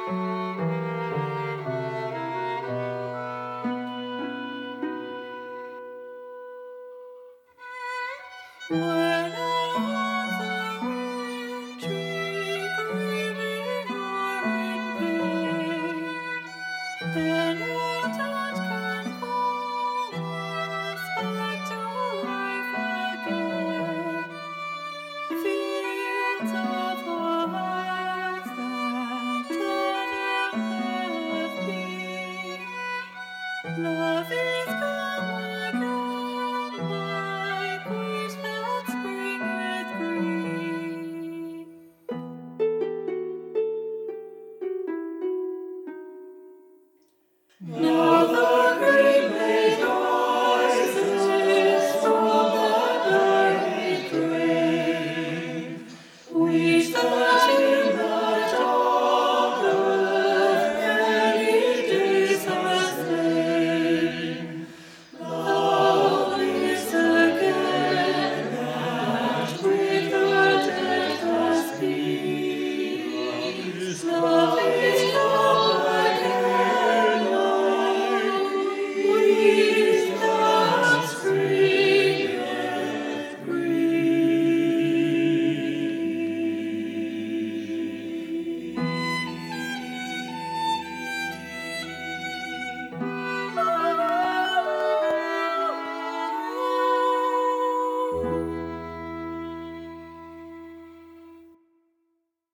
When on the wintry grieving or in pain, then your touch can call us back to life again. Fields of hearts that dead and left be, love is come again like wheat that springeth green. Now the great lake rises from the buried grave, wheat that in the dark of many days has lain. Love lives again, that with the dead has been. Love